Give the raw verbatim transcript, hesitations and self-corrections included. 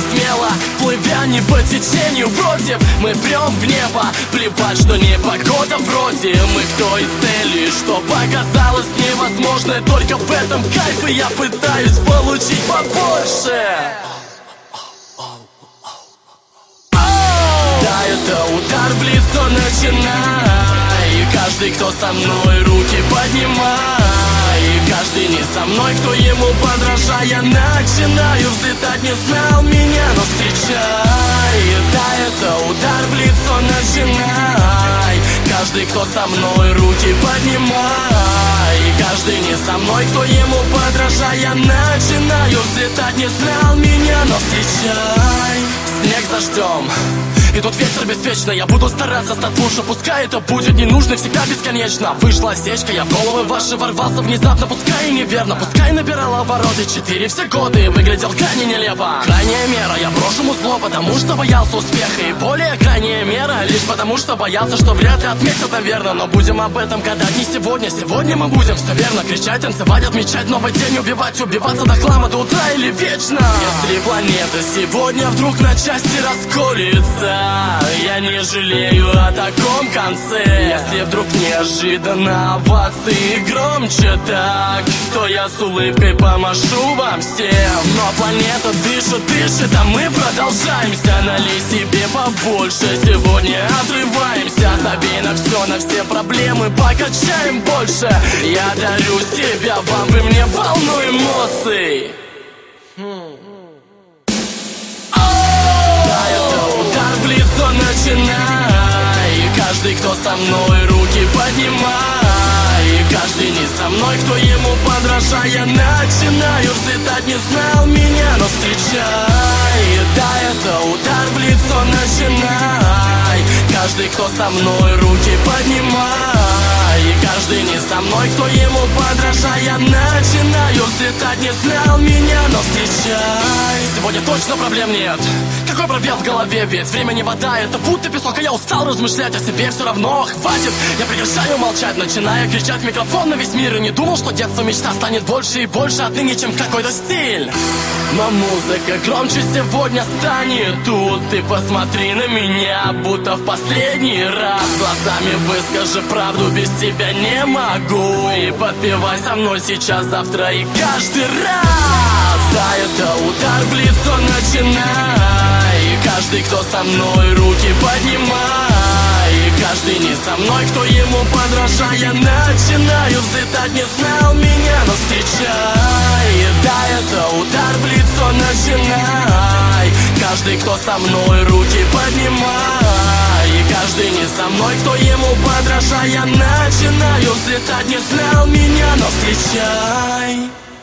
смело, плывя не по течению против. Мы прям в небо, плевать, что не погода вроде. Мы к той цели, что показалось невозможно. Только в этом кайф, и я пытаюсь получить побольше. Да, это удар в лицо, начинай. Каждый, кто со мной, руки поднимай. Каждый не со мной, кто ему подражая. Начинаю взлетать, не знал меня, но встречай. Да, это удар в лицо, начинай. Каждый, кто со мной, руки поднимай. Каждый не со мной, кто ему подражая. Начинаю взлетать, не знал меня, но встречай. Снег за дождем, и тут ветер беспечно. Я буду стараться стать лучше, пускай это будет не нужно всегда бесконечно. Вышла осечка, я в головы ваши ворвался внезапно. Пускай и неверно, пускай набирал обороты четыре все годы, выглядел крайне нелепо. Крайняя мера, я брошу музло, потому что боялся успеха. И более крайняя мера, лишь потому что боялся, что вряд ли отметят, наверное. Но будем об этом гадать не сегодня. Сегодня мы будем, все верно, кричать, танцевать, отмечать новый день. Убивать, убиваться до хлама, до утра или вечно. Если планета сегодня вдруг на части расколется, я не жалею о таком конце. Если вдруг неожиданно овации громче так, то я с улыбкой помашу вам всем. Но планета дышит, дышит, а мы продолжаемся. Налей себе побольше, сегодня отрываемся. Забей на все, на все проблемы, покачаем больше. Я дарю себя вам, вы мне волну эмоций. Начинай. Каждый, кто со мной, руки поднимай. Каждый не со мной, кто ему подражая. Начинаю взлетать, не знал меня, но встречай. Да, это удар в лицо, начинай. Каждый, кто со мной, руки поднимай. Каждый не со мной, кто ему подражая. Начинаю взлетать, не знал меня, но встречай. Сегодня точно проблем нет. Какой пробел в голове, ведь время не вода, это будто песок. А я устал размышлять о себе, все равно хватит. Я прекращаю молчать, начиная кричать в микрофон на весь мир. И не думал, что детство мечта станет больше и больше отныне, чем какой-то стиль. Но музыка громче сегодня станет тут. Ты посмотри на меня, будто в последний раз. Глазами выскажи правду, без тебя не могу. И подпевай со мной сейчас, завтра и каждый раз. Да, это удар в лицо, начинай. Каждый, кто со мной, руки поднимай. Каждый не со мной, кто ему подражая. Начинаю взлетать, не знал меня, но встречай. Да, это удар в лицо, начинай. Каждый, кто со мной, руки поднимай. Каждый не со мной, кто ему подражая. Начинаю взлетать, не знал меня, но встречай.